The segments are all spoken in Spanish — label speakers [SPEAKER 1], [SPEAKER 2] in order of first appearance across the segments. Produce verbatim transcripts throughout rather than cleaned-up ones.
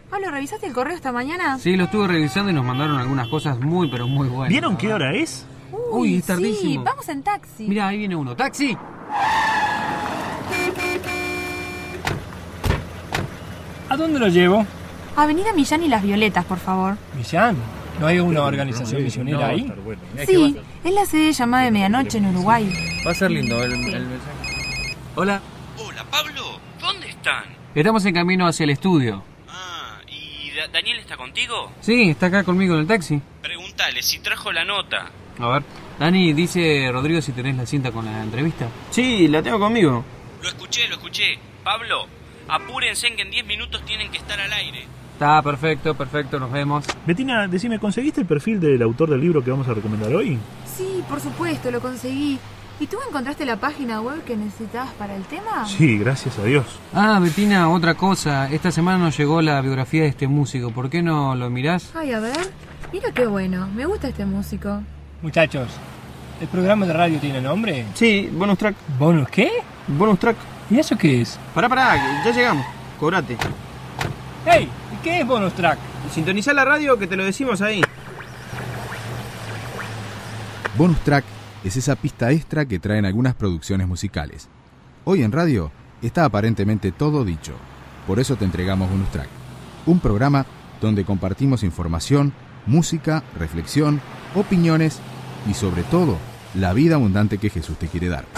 [SPEAKER 1] Pablo, ¿revisaste el correo esta mañana?
[SPEAKER 2] Sí, lo estuve revisando y nos mandaron algunas cosas muy, pero muy buenas.
[SPEAKER 3] ¿Vieron qué hora es?
[SPEAKER 1] Uy,
[SPEAKER 2] Uy, es tardísimo.
[SPEAKER 1] Sí, vamos en taxi.
[SPEAKER 2] Mira, ahí viene uno. ¡Taxi!
[SPEAKER 4] ¿A dónde lo llevo?
[SPEAKER 1] Avenida Millán y Las Violetas, por favor.
[SPEAKER 4] ¿Millán? ¿No hay una organización misionera ahí?
[SPEAKER 3] Bueno.
[SPEAKER 1] Sí, es la sede llamada de Medianoche en Uruguay.
[SPEAKER 2] Va a ser lindo el, el mensaje. Hola.
[SPEAKER 5] Hola, Pablo. ¿Dónde están?
[SPEAKER 2] Estamos en camino hacia el estudio.
[SPEAKER 5] Ah, ¿y Da- Daniel está contigo?
[SPEAKER 2] Sí, está acá conmigo en el taxi.
[SPEAKER 5] Pregúntale si trajo la nota.
[SPEAKER 2] A ver. Dani, dice Rodrigo si tenés la cinta con la entrevista.
[SPEAKER 6] Sí, la tengo conmigo.
[SPEAKER 5] Lo escuché, lo escuché. Pablo, apúrense que en diez minutos tienen que estar al aire.
[SPEAKER 2] Está perfecto, perfecto, nos vemos.
[SPEAKER 3] Betina, decime, ¿conseguiste el perfil del autor del libro que vamos a recomendar hoy?
[SPEAKER 1] Sí, por supuesto, lo conseguí. ¿Y tú encontraste la página web que necesitabas para el tema?
[SPEAKER 3] Sí, gracias a Dios.
[SPEAKER 2] Ah, Betina, otra cosa. Esta semana nos llegó la biografía de este músico. ¿Por qué no lo mirás?
[SPEAKER 1] Ay, a ver. Mira qué bueno. Me gusta este músico.
[SPEAKER 4] Muchachos, ¿el programa de radio tiene nombre?
[SPEAKER 6] Sí, bonus track.
[SPEAKER 4] ¿Bonus qué?
[SPEAKER 6] Bonus track.
[SPEAKER 4] ¿Y eso qué es?
[SPEAKER 6] Pará, pará, ya llegamos. Cobrate.
[SPEAKER 4] ¡Hey! ¿Y qué es bonus track?
[SPEAKER 6] Sintonizá la radio que te lo decimos ahí.
[SPEAKER 7] Bonus track es esa pista extra que traen algunas producciones musicales. Hoy en radio está aparentemente todo dicho. Por eso te entregamos Bonus Track, un programa donde compartimos información, música, reflexión, opiniones y sobre todo, la vida abundante que Jesús te quiere dar.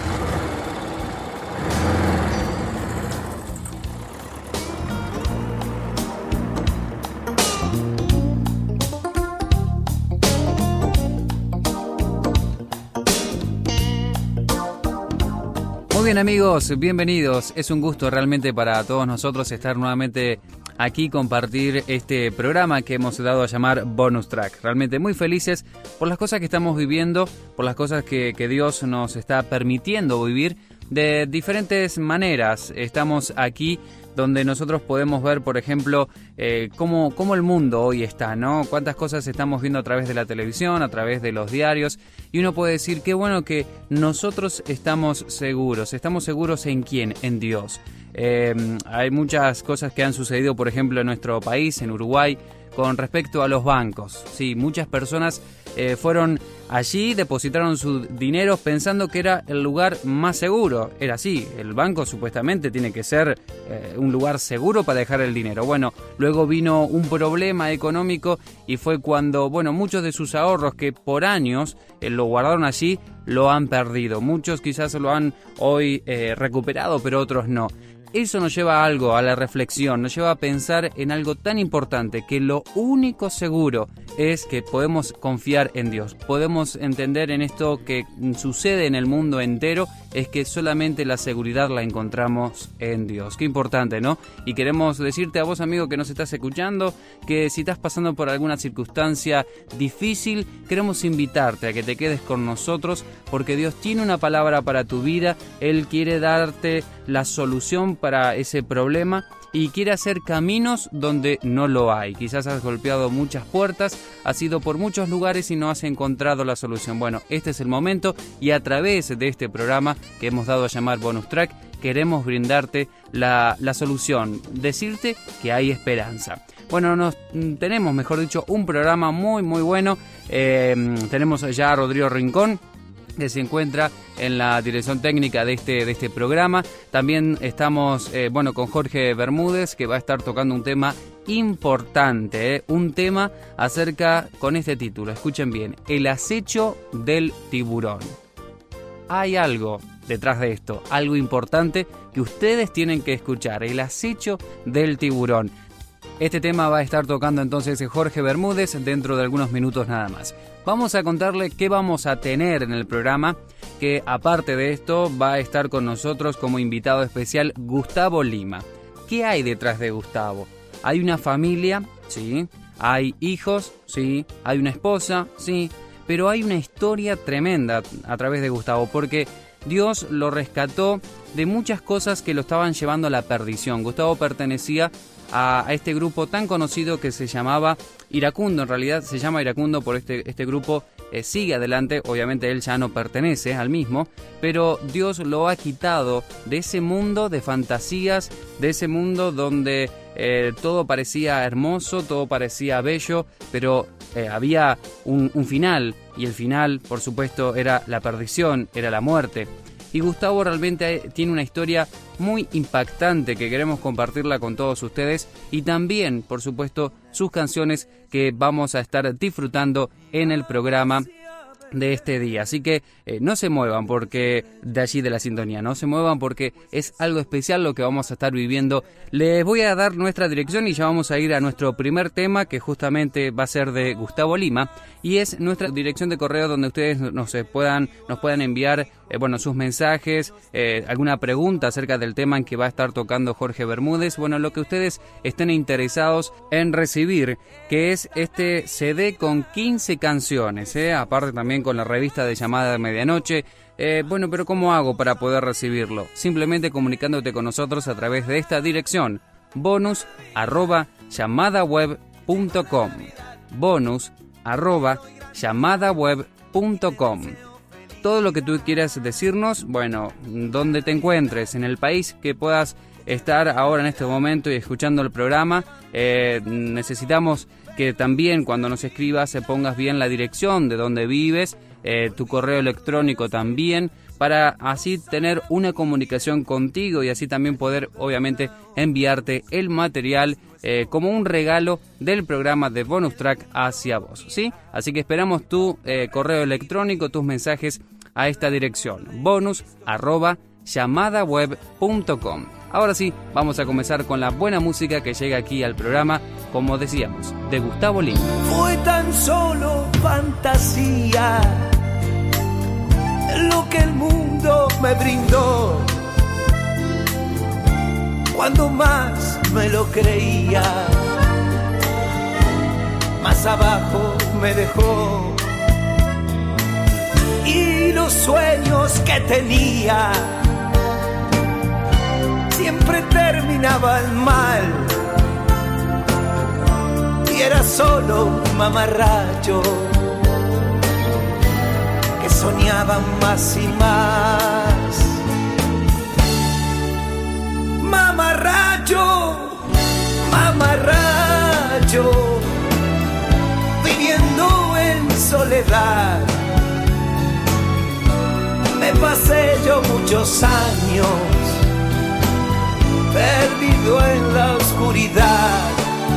[SPEAKER 2] Muy bien, amigos, bienvenidos. Es un gusto realmente para todos nosotros estar nuevamente aquí, compartir este programa que hemos dado a llamar Bonus Track. Realmente muy felices por las cosas que estamos viviendo, por las cosas que, que Dios nos está permitiendo vivir de diferentes maneras. Estamos aquí donde nosotros podemos ver, por ejemplo, eh, cómo, cómo el mundo hoy está, ¿no? Cuántas cosas estamos viendo a través de la televisión, a través de los diarios, y uno puede decir, qué bueno que nosotros estamos seguros. ¿Estamos seguros en quién? En Dios. Eh, hay muchas cosas que han sucedido, por ejemplo, en nuestro país, en Uruguay, con respecto a los bancos. Sí, muchas personas eh, fueron allí, depositaron su dinero pensando que era el lugar más seguro. Era así, el banco supuestamente tiene que ser eh, un lugar seguro para dejar el dinero. Bueno, luego vino un problema económico y fue cuando, bueno, muchos de sus ahorros que por años eh, lo guardaron allí, lo han perdido. Muchos quizás lo han hoy eh, recuperado, pero otros no. Eso nos lleva a algo, a la reflexión, nos lleva a pensar en algo tan importante, que lo único seguro es que podemos confiar en Dios. Podemos entender en esto que sucede en el mundo entero, es que solamente la seguridad la encontramos en Dios. Qué importante, ¿no? Y queremos decirte a vos, amigo, que nos estás escuchando, que si estás pasando por alguna circunstancia difícil, queremos invitarte a que te quedes con nosotros, porque Dios tiene una palabra para tu vida. Él quiere darte la solución para ese problema y quiere hacer caminos donde no lo hay. Quizás has golpeado muchas puertas, has ido por muchos lugares y no has encontrado la solución. Bueno, este es el momento, y a través de este programa que hemos dado a llamar Bonus Track, queremos brindarte la, la solución, decirte que hay esperanza. Bueno, nos tenemos, mejor dicho, un programa muy muy bueno. Eh, tenemos ya a Rodrigo Rincón, que se encuentra en la dirección técnica de este, de este programa. También estamos eh, bueno, con Jorge Bermúdez, que va a estar tocando un tema importante, ¿eh? Un tema acerca, con este título, escuchen bien, el acecho del tiburón. Hay algo detrás de esto, algo importante que ustedes tienen que escuchar, el acecho del tiburón. Este tema va a estar tocando entonces Jorge Bermúdez dentro de algunos minutos nada más. Vamos a contarle qué vamos a tener en el programa, que aparte de esto va a estar con nosotros como invitado especial Gustavo Lima. ¿Qué hay detrás de Gustavo? Hay una familia, sí, hay hijos, sí, hay una esposa, sí, pero hay una historia tremenda a través de Gustavo, porque Dios lo rescató de muchas cosas que lo estaban llevando a la perdición. Gustavo pertenecía a este grupo tan conocido que se llamaba Iracundo. En realidad se llama Iracundo por este, este grupo eh, sigue adelante. Obviamente él ya no pertenece al mismo, pero Dios lo ha quitado de ese mundo de fantasías, de ese mundo donde eh, todo parecía hermoso, todo parecía bello, pero eh, había un, un final, y el final, por supuesto, era la perdición, era la muerte. Y Gustavo realmente tiene una historia muy impactante que queremos compartirla con todos ustedes, y también, por supuesto, sus canciones que vamos a estar disfrutando en el programa de este día. Así que eh, no se muevan porque de allí de la sintonía, no se muevan porque es algo especial lo que vamos a estar viviendo. Les voy a dar nuestra dirección y ya vamos a ir a nuestro primer tema, que justamente va a ser de Gustavo Lima, y es nuestra dirección de correo donde ustedes nos eh, puedan nos puedan enviar eh, bueno, sus mensajes, eh, alguna pregunta acerca del tema en que va a estar tocando Jorge Bermúdez, bueno, lo que ustedes estén interesados en recibir, que es este C D con quince canciones, eh, aparte también con la revista de Llamada de Medianoche. Eh, bueno, pero ¿cómo hago para poder recibirlo? Simplemente comunicándote con nosotros a través de esta dirección: bonus arroba llamadaweb punto com, bonus arroba llamadaweb punto com. Todo lo que tú quieras decirnos, bueno, donde te encuentres, en el país que puedas estar ahora en este momento y escuchando el programa, eh, necesitamos que también cuando nos escribas se pongas bien la dirección de donde vives, eh, tu correo electrónico también, para así tener una comunicación contigo y así también poder, obviamente, enviarte el material eh, como un regalo del programa de Bonus Track hacia vos, ¿sí? Así que esperamos tu eh, correo electrónico, tus mensajes a esta dirección: bonus arroba llamadaweb punto com. Ahora sí, vamos a comenzar con la buena música que llega aquí al programa, como decíamos, de Gustavo Lima.
[SPEAKER 8] Fue tan solo fantasía lo que el mundo me brindó, cuando más me lo creía, más abajo me dejó, y los sueños que tenía siempre terminaban mal, y era solo un mamarracho que soñaba más y más. Mamarracho, mamarracho, viviendo en soledad. Me pasé yo muchos años perdido en la oscuridad.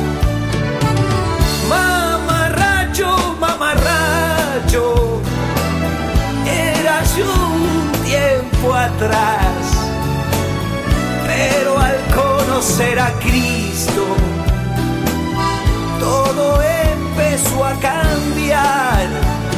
[SPEAKER 8] Mamarracho, mamarracho, era yo un tiempo atrás, pero al conocer a Cristo todo empezó a cambiar.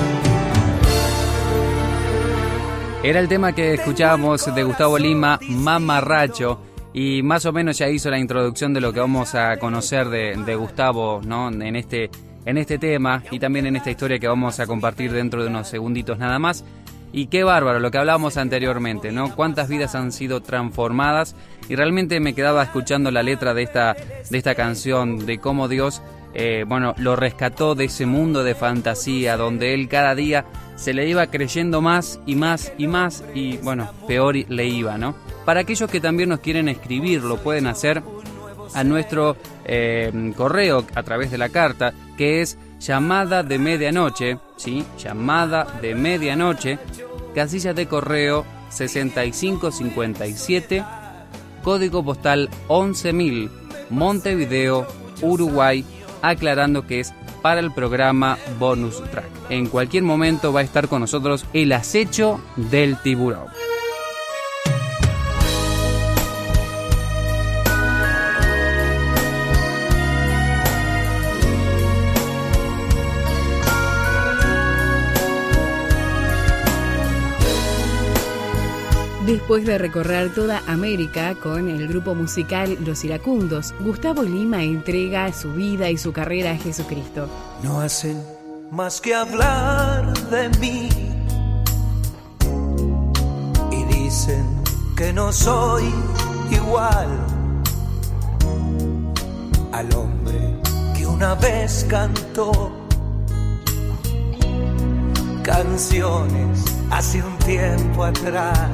[SPEAKER 2] Era el tema que escuchábamos de Gustavo Lima, Mamarracho, y más o menos ya hizo la introducción de lo que vamos a conocer de, de Gustavo, ¿no? En este, en este tema y también en esta historia que vamos a compartir dentro de unos segunditos nada más. Y qué bárbaro lo que hablábamos anteriormente, ¿no? Cuántas vidas han sido transformadas, y realmente me quedaba escuchando la letra de esta, de esta canción, de cómo Dios, eh, bueno, lo rescató de ese mundo de fantasía donde él cada día se le iba creyendo más y más y más, y bueno, peor le iba, ¿no? Para aquellos que también nos quieren escribir, lo pueden hacer a nuestro eh, correo a través de la carta, que es llamada de medianoche, ¿sí? Llamada de medianoche, casilla de correo sesenta y cinco cincuenta y siete, código postal once mil, Montevideo, Uruguay, aclarando que es para el programa Bonus Track. En cualquier momento va a estar con nosotros el acecho del tiburón.
[SPEAKER 9] Después de recorrer toda América con el grupo musical Los Iracundos, Gustavo Lima entrega su vida y su carrera a Jesucristo.
[SPEAKER 8] No hacen más que hablar de mí y dicen que no soy igual al hombre que una vez cantó. canciones hace un tiempo atrás.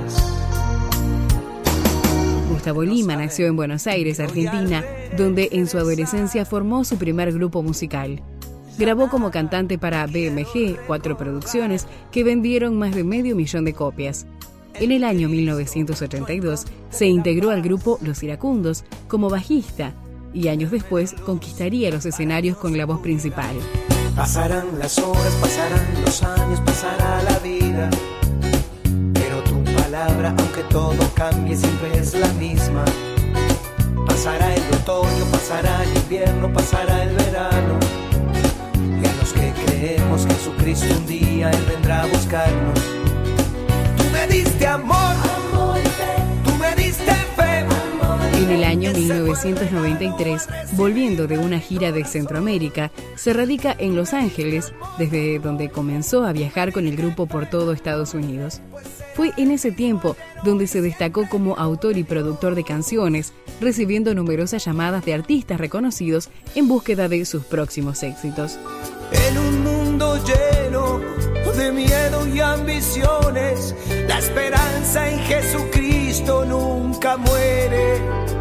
[SPEAKER 9] Gustavo Lima nació en Buenos Aires, Argentina, donde en su adolescencia formó su primer grupo musical. Grabó como cantante para B M G cuatro producciones que vendieron más de medio millón de copias. En el año mil novecientos ochenta y dos se integró al grupo Los Iracundos como bajista y años después conquistaría los escenarios con la voz principal.
[SPEAKER 8] Pasarán las horas, pasarán los años, pasará la vida, pero tu palabra, aunque todo cambie, siempre es la misma. Pasará el otoño, pasará el invierno, pasará el verano, y a los que creemos Jesucristo un día Él vendrá a buscarnos. Tú me diste amor, tú me diste fe.
[SPEAKER 9] En el año mil novecientos noventa y tres, volviendo de una gira de Centroamérica, se radica en Los Ángeles, desde donde comenzó a viajar con el grupo por todo Estados Unidos. Fue en ese tiempo donde se destacó como autor y productor de canciones, recibiendo numerosas llamadas de artistas reconocidos en búsqueda de sus próximos éxitos.
[SPEAKER 8] En un mundo lleno de miedo y ambiciones, la esperanza en Jesucristo nunca muere.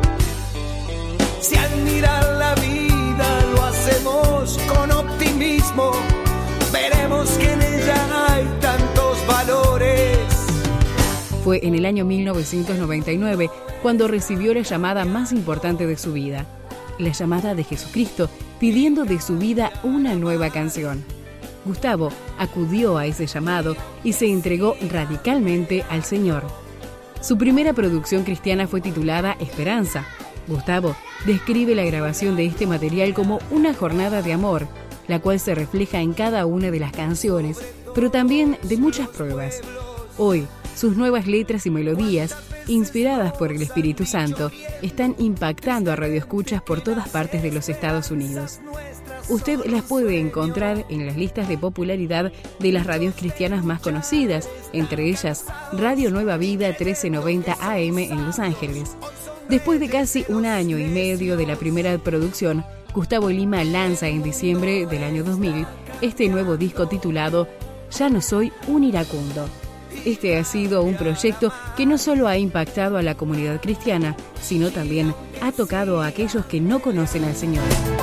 [SPEAKER 8] Si al mirar la vida lo hacemos con optimismo, veremos que en ella hay tantos valores.
[SPEAKER 9] Fue en el año mil novecientos noventa y nueve cuando recibió la llamada más importante de su vida, la llamada de Jesucristo pidiendo de su vida una nueva canción. Gustavo acudió a ese llamado y se entregó radicalmente al Señor. Su primera producción cristiana fue titulada Esperanza. Gustavo describe la grabación de este material como una jornada de amor, la cual se refleja en cada una de las canciones, pero también de muchas pruebas. Hoy, sus nuevas letras y melodías, inspiradas por el Espíritu Santo, están impactando a radioescuchas por todas partes de los Estados Unidos. Usted las puede encontrar en las listas de popularidad de las radios cristianas más conocidas, entre ellas Radio Nueva Vida trece noventa A M en Los Ángeles. Después de casi un año y medio de la primera producción, Gustavo Lima lanza en diciembre del año dos mil este nuevo disco titulado Ya no soy un iracundo. Este ha sido un proyecto que no solo ha impactado a la comunidad cristiana, sino también ha tocado a aquellos que no conocen al Señor.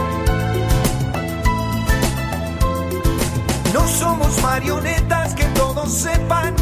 [SPEAKER 8] No somos marionetas que todos sepan.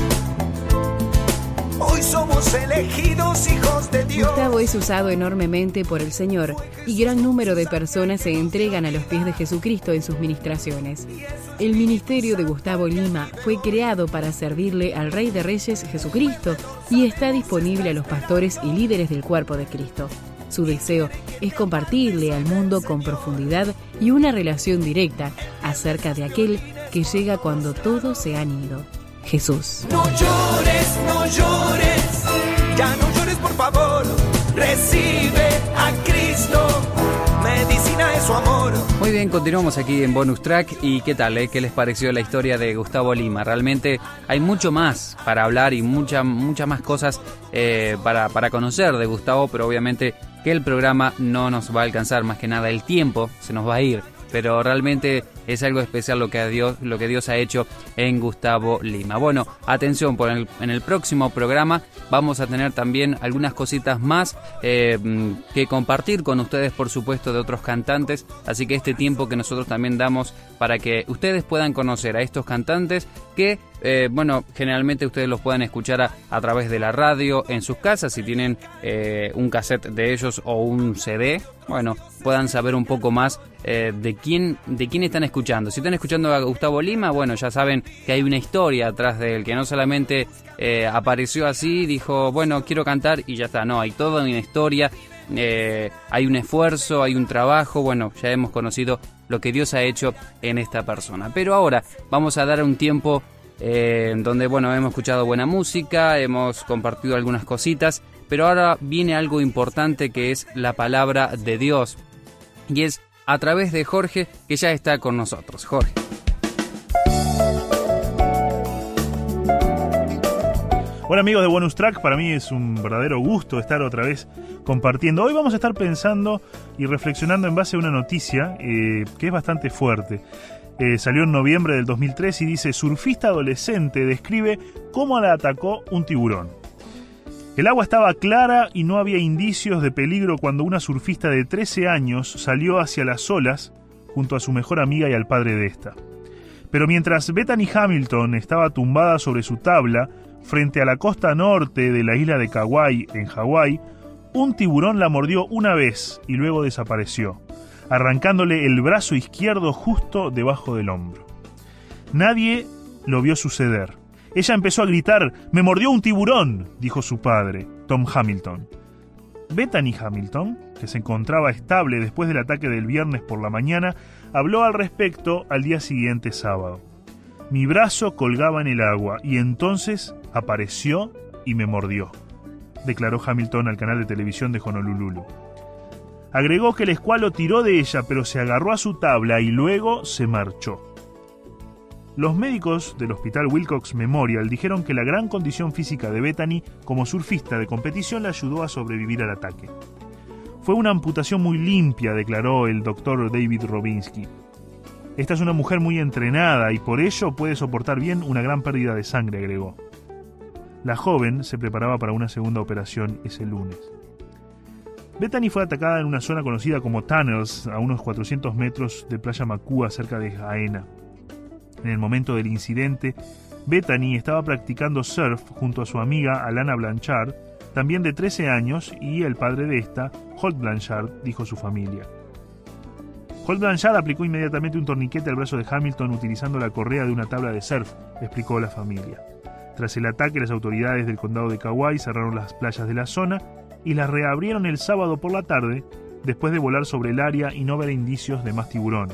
[SPEAKER 8] Hoy somos elegidos hijos de Dios.
[SPEAKER 9] Gustavo es usado enormemente por el Señor y gran número de personas se entregan a los pies de Jesucristo en sus ministraciones. El ministerio de Gustavo Lima fue creado para servirle al Rey de Reyes Jesucristo y está disponible a los pastores y líderes del cuerpo de Cristo. Su deseo es compartirle al mundo con profundidad y una relación directa acerca de aquel que llega cuando todos se han ido, Jesús.
[SPEAKER 8] No llores, no llores, ya no llores por favor, recibe a Cristo, medicina es su amor.
[SPEAKER 2] Muy bien, continuamos aquí en Bonus Track. ¿Y qué tal? Eh? ¿Qué les pareció la historia de Gustavo Lima? Realmente hay mucho más para hablar y muchas muchas más cosas eh, para, para conocer de Gustavo, pero obviamente que el programa no nos va a alcanzar, más que nada el tiempo se nos va a ir. Pero realmente es algo especial lo que Dios, lo que Dios ha hecho en Gustavo Lima. Bueno, atención, por el, en el próximo programa vamos a tener también algunas cositas más eh, que compartir con ustedes, por supuesto, de otros cantantes. Así que este tiempo que nosotros también damos para que ustedes puedan conocer a estos cantantes que, eh, bueno, generalmente ustedes los pueden escuchar a, a través de la radio en sus casas, si tienen eh, un cassette de ellos o un C D, bueno, puedan saber un poco más eh, de quién de quién están escuchando. Si están escuchando a Gustavo Lima, bueno, ya saben que hay una historia atrás de él, que no solamente eh, apareció así, dijo, bueno, quiero cantar y ya está. No, hay toda una historia, eh, hay un esfuerzo, hay un trabajo. Bueno, ya hemos conocido lo que Dios ha hecho en esta persona. Pero ahora vamos a dar un tiempo eh, donde, bueno, hemos escuchado buena música, hemos compartido algunas cositas, pero ahora viene algo importante, que es la palabra de Dios, y es a través de Jorge, que ya está con nosotros. Jorge.
[SPEAKER 3] Hola amigos de Bonus Track, para mí es un verdadero gusto estar otra vez compartiendo. Hoy vamos a estar pensando y reflexionando en base a una noticia eh, que es bastante fuerte. Eh, salió en noviembre del dos mil tres y dice: surfista adolescente describe cómo la atacó un tiburón. El agua estaba clara y no había indicios de peligro cuando una surfista de trece años salió hacia las olas junto a su mejor amiga y al padre de esta. Pero mientras Bethany Hamilton estaba tumbada sobre su tabla frente a la costa norte de la isla de Kauai, en Hawái, un tiburón la mordió una vez y luego desapareció, arrancándole el brazo izquierdo justo debajo del hombro. Nadie lo vio suceder. Ella empezó a gritar: «¡Me mordió un tiburón!», dijo su padre, Tom Hamilton. Bethany Hamilton, que se encontraba estable después del ataque del viernes por la mañana, habló al respecto al día siguiente, sábado. «Mi brazo colgaba en el agua y entonces apareció y me mordió», declaró Hamilton al canal de televisión de Honolulu. Agregó que el escualo tiró de ella, pero se agarró a su tabla y luego se marchó. Los médicos del Hospital Wilcox Memorial dijeron que la gran condición física de Bethany como surfista de competición la ayudó a sobrevivir al ataque. «Fue una amputación muy limpia», declaró el doctor David Robinsky. «Esta es una mujer muy entrenada y por ello puede soportar bien una gran pérdida de sangre», agregó. La joven se preparaba para una segunda operación ese lunes. Bethany fue atacada en una zona conocida como Tunnels, a unos cuatrocientos metros de Playa Makua, cerca de Haena. En el momento del incidente, Bethany estaba practicando surf junto a su amiga Alana Blanchard, también de trece años, y el padre de esta, Holt Blanchard, dijo su familia. Holt Blanchard aplicó inmediatamente un torniquete al brazo de Hamilton utilizando la correa de una tabla de surf, explicó la familia. Tras el ataque, las autoridades del condado de Kauai cerraron las playas de la zona y las reabrieron el sábado por la tarde, después de volar sobre el área y no ver indicios de más tiburones.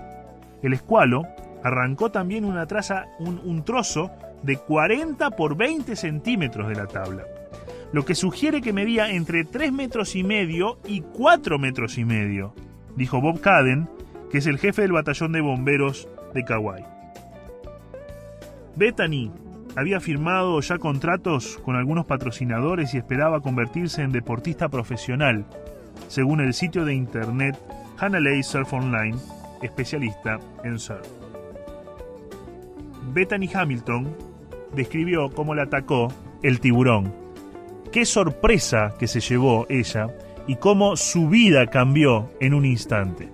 [SPEAKER 3] El escualo arrancó también una traza, un, un trozo de cuarenta por veinte centímetros de la tabla, lo que sugiere que medía entre tres metros y medio y cuatro metros y medio, dijo Bob Caden, que es el jefe del batallón de bomberos de Kauai. Bethany había firmado ya contratos con algunos patrocinadores y esperaba convertirse en deportista profesional, según el sitio de internet Hanalei Surf Online, especialista en surf. Bethany Hamilton describió cómo la atacó el tiburón. Qué sorpresa que se llevó ella y cómo su vida cambió en un instante.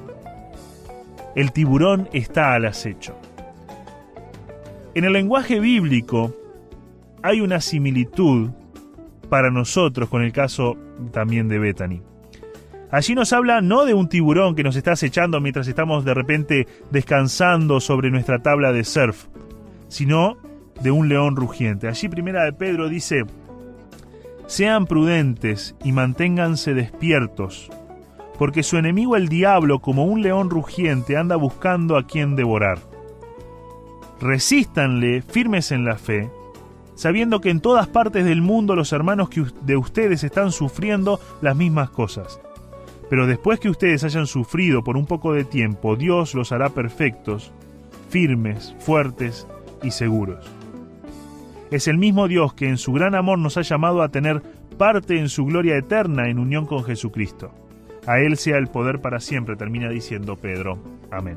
[SPEAKER 3] El tiburón está al acecho. En el lenguaje bíblico hay una similitud para nosotros con el caso también de Bethany. Allí nos habla no de un tiburón que nos está acechando mientras estamos de repente descansando sobre nuestra tabla de surf, sino de un león rugiente. Allí Primera de Pedro dice: «Sean prudentes y manténganse despiertos, porque su enemigo el diablo, como un león rugiente, anda buscando a quien devorar. Resístanle firmes en la fe, sabiendo que en todas partes del mundo los hermanos que de ustedes están sufriendo las mismas cosas. Pero después que ustedes hayan sufrido por un poco de tiempo, Dios los hará perfectos, firmes, fuertes y seguros. Es el mismo Dios que en su gran amor nos ha llamado a tener parte en su gloria eterna en unión con Jesucristo. A Él sea el poder para siempre», termina diciendo Pedro. Amén.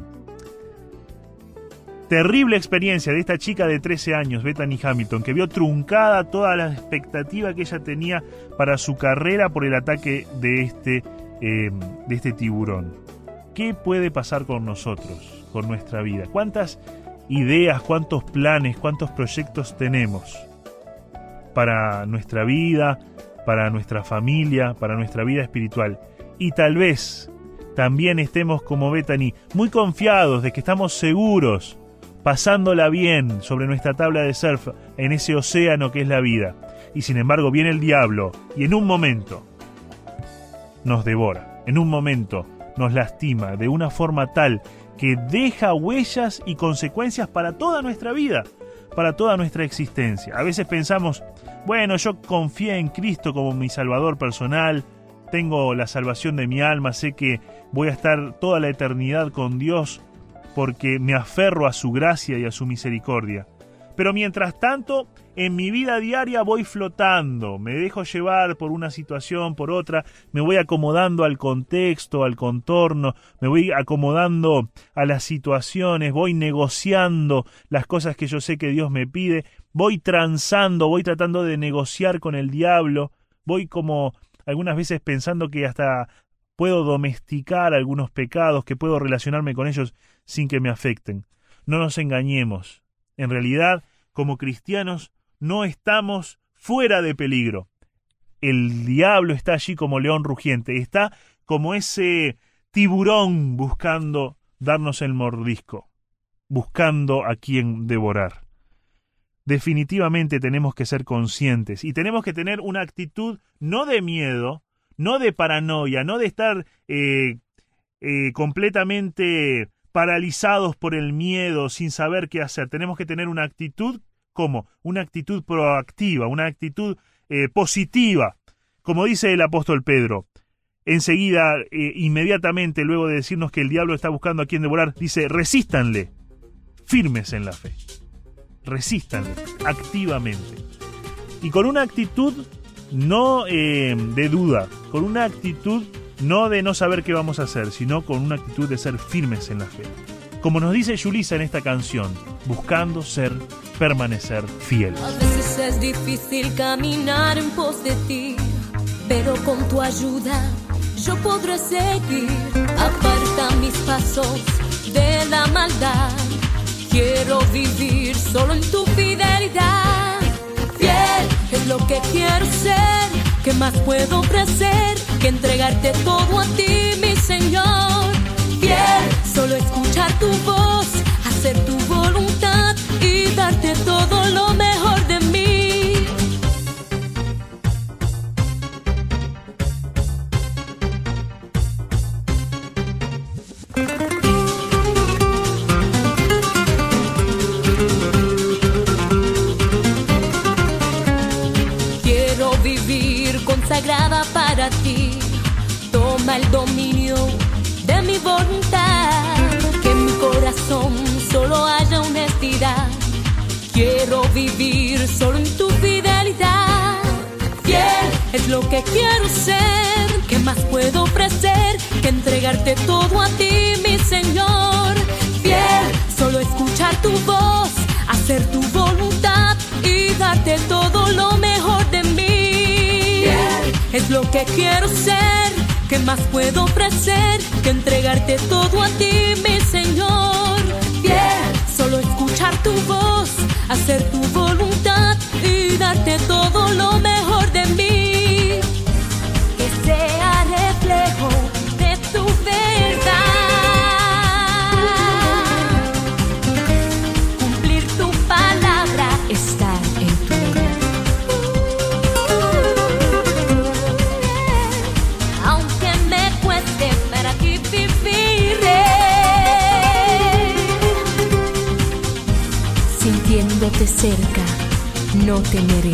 [SPEAKER 3] Terrible experiencia de esta chica de trece años, Bethany Hamilton, que vio truncada toda la expectativa que ella tenía para su carrera por el ataque de este, eh, de este tiburón. ¿Qué puede pasar con nosotros, con nuestra vida? ¿Cuántas ideas, cuántos planes, cuántos proyectos tenemos para nuestra vida, para nuestra familia, para nuestra vida espiritual? Y tal vez también estemos como Bethany, muy confiados de que estamos seguros, pasándola bien sobre nuestra tabla de surf en ese océano que es la vida. Y sin embargo viene el diablo y en un momento nos devora, en un momento nos lastima de una forma tal que deja huellas y consecuencias para toda nuestra vida, para toda nuestra existencia. A veces pensamos, bueno, yo confié en Cristo como mi Salvador personal, tengo la salvación de mi alma, sé que voy a estar toda la eternidad con Dios porque me aferro a su gracia y a su misericordia. Pero mientras tanto, en mi vida diaria voy flotando, me dejo llevar por una situación, por otra, me voy acomodando al contexto, al contorno, me voy acomodando a las situaciones, voy negociando las cosas que yo sé que Dios me pide, voy transando, voy tratando de negociar con el diablo, voy como algunas veces pensando que hasta puedo domesticar algunos pecados, que puedo relacionarme con ellos sin que me afecten. No nos engañemos. En realidad, como cristianos, no estamos fuera de peligro. El diablo está allí como león rugiente, está como ese tiburón buscando darnos el mordisco, buscando a quien devorar. Definitivamente tenemos que ser conscientes y tenemos que tener una actitud no de miedo, no de paranoia, no de estar eh, eh, completamente paralizados por el miedo sin saber qué hacer. Tenemos que tener una actitud, ¿cómo? Una actitud proactiva, una actitud eh, positiva. Como dice el apóstol Pedro, enseguida, eh, inmediatamente, luego de decirnos que el diablo está buscando a quien devorar, dice, resístanle, firmes en la fe. Resístanle, activamente. Y con una actitud no eh, de duda, con una actitud no de no saber qué vamos a hacer, sino con una actitud de ser firmes en la fe. Como nos dice Yulisa en esta canción, buscando ser, permanecer fiel.
[SPEAKER 10] A veces es difícil caminar en pos de ti, pero con tu ayuda yo podré seguir. Aparta mis pasos de la maldad, quiero vivir solo en tu fidelidad. Fiel es lo que quiero ser, ¿qué más puedo ofrecer que entregarte todo a ti, mi Señor? Fiel, solo escuchar tu voz, hacer tu voluntad y darte todo lo mejor de mí. Quiero vivir consagrada para ti, toma el dominio de mi voluntad, que en mi corazón solo haya honestidad. Quiero vivir solo en tu fidelidad. Fiel es lo que quiero ser, ¿qué más puedo ofrecer que entregarte todo a ti, mi Señor? Fiel, solo escuchar tu voz, hacer tu voluntad y darte todo lo mejor de mí. Fiel es lo que quiero ser, ¿qué más puedo ofrecer que entregarte todo a ti, mi Señor? Fiel, solo escuchar tu voz, hacer tu voluntad y darte todo lo mejor de mí. Que sea reflejo de tu verdad, cumplir tu palabra, estar en tu verdad. Aunque me cueste, para ti viviré, sintiéndote cerca, no temeré.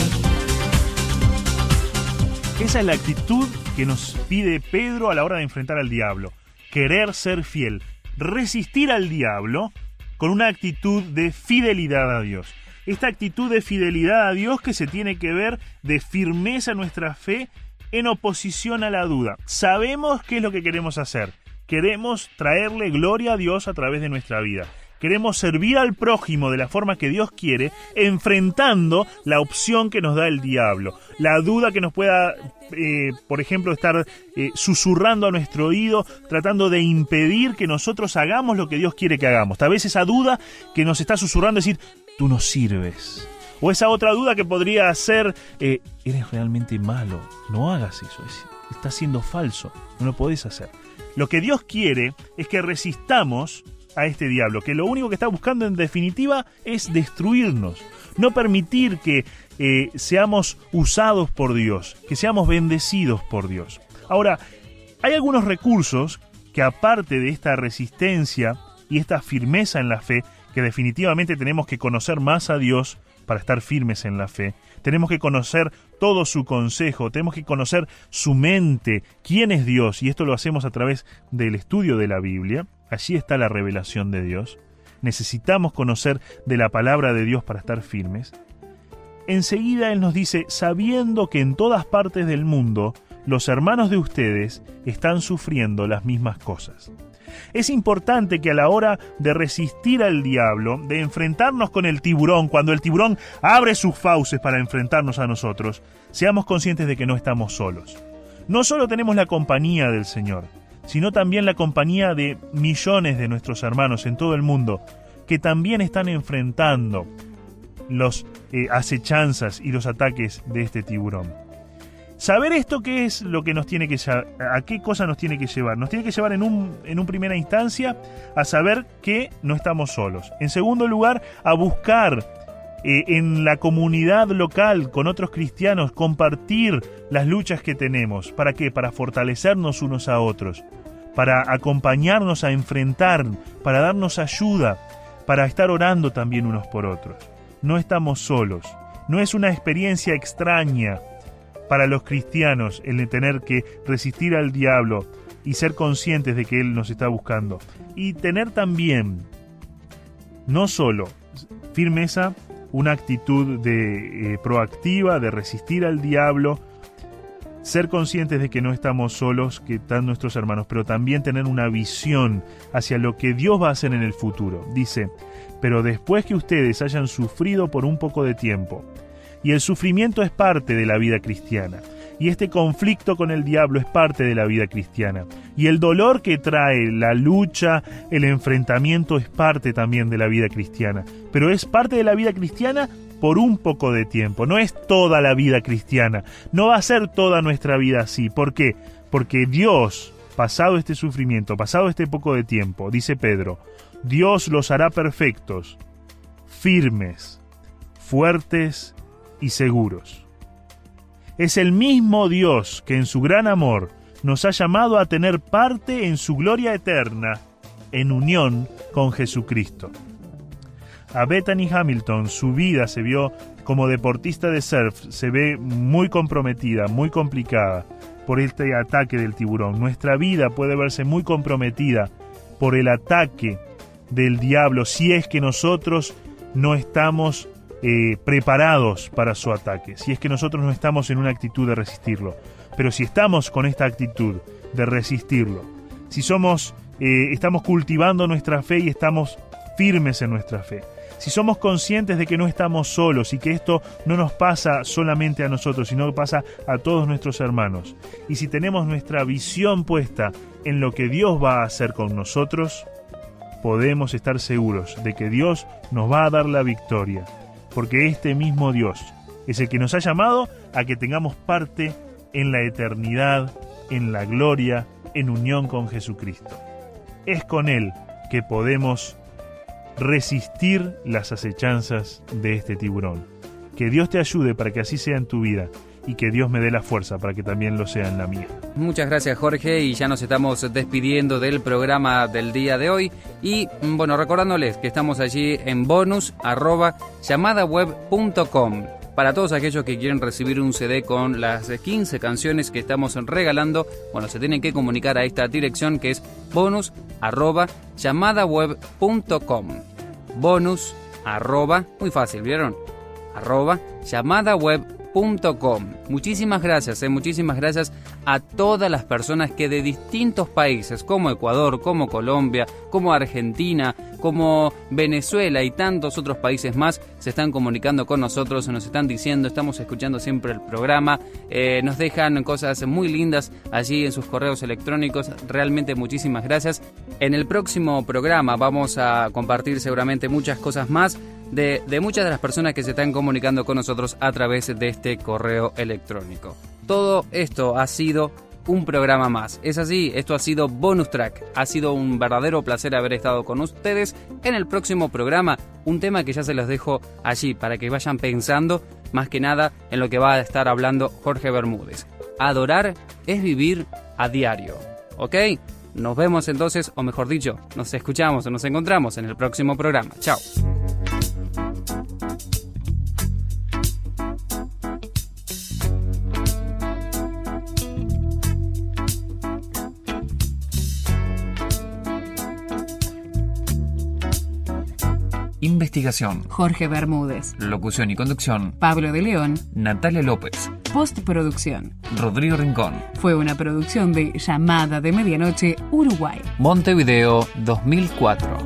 [SPEAKER 3] Esa es la actitud que nos pide Pedro a la hora de enfrentar al diablo. Querer ser fiel. Resistir al diablo con una actitud de fidelidad a Dios. Esta actitud de fidelidad a Dios que se tiene que ver de firmeza en nuestra fe en oposición a la duda. Sabemos qué es lo que queremos hacer. Queremos traerle gloria a Dios a través de nuestra vida. Queremos servir al prójimo de la forma que Dios quiere, enfrentando la opción que nos da el diablo. La duda que nos pueda, eh, por ejemplo, estar eh, susurrando a nuestro oído, tratando de impedir que nosotros hagamos lo que Dios quiere que hagamos. Tal vez esa duda que nos está susurrando decir, tú no sirves. O esa otra duda que podría ser, eh, eres realmente malo, no hagas eso, es, está siendo falso, no lo podés hacer. Lo que Dios quiere es que resistamos a este diablo, que lo único que está buscando en definitiva es destruirnos, no permitir que eh, seamos usados por Dios, que seamos bendecidos por Dios. Ahora, hay algunos recursos que aparte de esta resistencia y esta firmeza en la fe, que definitivamente tenemos que conocer más a Dios para estar firmes en la fe, tenemos que conocer todo su consejo, tenemos que conocer su mente, quién es Dios, y esto lo hacemos a través del estudio de la Biblia. Allí está la revelación de Dios. necesitamos conocer de la palabra de Dios para estar firmes, enseguida Él nos dice, sabiendo que en todas partes del mundo los hermanos de ustedes están sufriendo las mismas cosas. Es importante que a la hora de resistir al diablo, de enfrentarnos con el tiburón, cuando el tiburón abre sus fauces para enfrentarnos a nosotros, seamos conscientes de que no estamos solos. No solo tenemos la compañía del Señor, sino también la compañía de millones de nuestros hermanos en todo el mundo, que también están enfrentando las eh, acechanzas y los ataques de este tiburón. Saber esto, ¿qué es lo que nos tiene que llevar? ¿A qué cosa nos tiene que llevar? Nos tiene que llevar en un en un primera instancia a saber que no estamos solos. En segundo lugar, a buscar eh, en la comunidad local con otros cristianos, compartir las luchas que tenemos. ¿Para qué? Para fortalecernos unos a otros, para acompañarnos a enfrentar, para darnos ayuda, para estar orando también unos por otros. No estamos solos. No es una experiencia extraña para los cristianos el de tener que resistir al diablo y ser conscientes de que Él nos está buscando. Y tener también, no solo firmeza, una actitud de, eh, proactiva de resistir al diablo, ser conscientes de que no estamos solos, que están nuestros hermanos, pero también tener una visión hacia lo que Dios va a hacer en el futuro. Dice, pero después que ustedes hayan sufrido por un poco de tiempo, y el sufrimiento es parte de la vida cristiana. Y este conflicto con el diablo es parte de la vida cristiana. Y el dolor que trae la lucha, el enfrentamiento es parte también de la vida cristiana. Pero es parte de la vida cristiana por un poco de tiempo. No es toda la vida cristiana. No va a ser toda nuestra vida así. ¿Por qué? Porque Dios, pasado este sufrimiento, pasado este poco de tiempo, dice Pedro, Dios los hará perfectos, firmes, fuertes y seguros. Es el mismo Dios que en su gran amor nos ha llamado a tener parte en su gloria eterna, en unión con Jesucristo. A Bethany Hamilton, su vida se vio como deportista de surf, se ve muy comprometida, muy complicada por este ataque del tiburón. Nuestra vida puede verse muy comprometida por el ataque del diablo si es que nosotros no estamos Eh, preparados para su ataque, si es que nosotros no estamos en una actitud de resistirlo. Pero si estamos con esta actitud de resistirlo, si somos, eh, estamos cultivando nuestra fe y estamos firmes en nuestra fe, si somos conscientes de que no estamos solos y que esto no nos pasa solamente a nosotros, sino que pasa a todos nuestros hermanos, y si tenemos nuestra visión puesta en lo que Dios va a hacer con nosotros, podemos estar seguros de que Dios nos va a dar la victoria. Porque este mismo Dios es el que nos ha llamado a que tengamos parte en la eternidad, en la gloria, en unión con Jesucristo. Es con Él que podemos resistir las acechanzas de este tiburón. Que Dios te ayude para que así sea en tu vida y que Dios me dé la fuerza para que también lo sea en la mía.
[SPEAKER 2] Muchas gracias, Jorge, y ya nos estamos despidiendo del programa del día de hoy. Y bueno, recordándoles que estamos allí en bonus arroba llamadaweb punto com para todos aquellos que quieren recibir un C D con las quince canciones que estamos regalando. Bueno, se tienen que comunicar a esta dirección que es bonus arroba llamadaweb punto com. Bonus arroba, muy fácil, ¿vieron? Arroba llamadaweb punto com. Muchísimas gracias, eh, muchísimas gracias a todas las personas que de distintos países, como Ecuador, como Colombia, como Argentina, como Venezuela y tantos otros países más, se están comunicando con nosotros, nos están diciendo, estamos escuchando siempre el programa, eh, nos dejan cosas muy lindas allí en sus correos electrónicos. Realmente muchísimas gracias. En el próximo programa vamos a compartir seguramente muchas cosas más De, de muchas de las personas que se están comunicando con nosotros a través de este correo electrónico. Todo esto ha sido un programa más. Es así, esto ha sido Bonus Track. Ha sido un verdadero placer haber estado con ustedes. En el próximo programa, un tema que ya se los dejo allí para que vayan pensando más que nada en lo que va a estar hablando Jorge Bermúdez. Adorar es vivir a diario. ¿Ok? Nos vemos entonces, o mejor dicho, nos escuchamos o nos encontramos en el próximo programa. Chao. Investigación:
[SPEAKER 9] Jorge Bermúdez.
[SPEAKER 2] Locución y conducción:
[SPEAKER 9] Pablo de León.
[SPEAKER 2] Natalia López.
[SPEAKER 9] Postproducción:
[SPEAKER 2] Rodrigo Rincón.
[SPEAKER 9] Fue una producción de Llamada de Medianoche, Uruguay.
[SPEAKER 2] Montevideo, dos mil cuatro.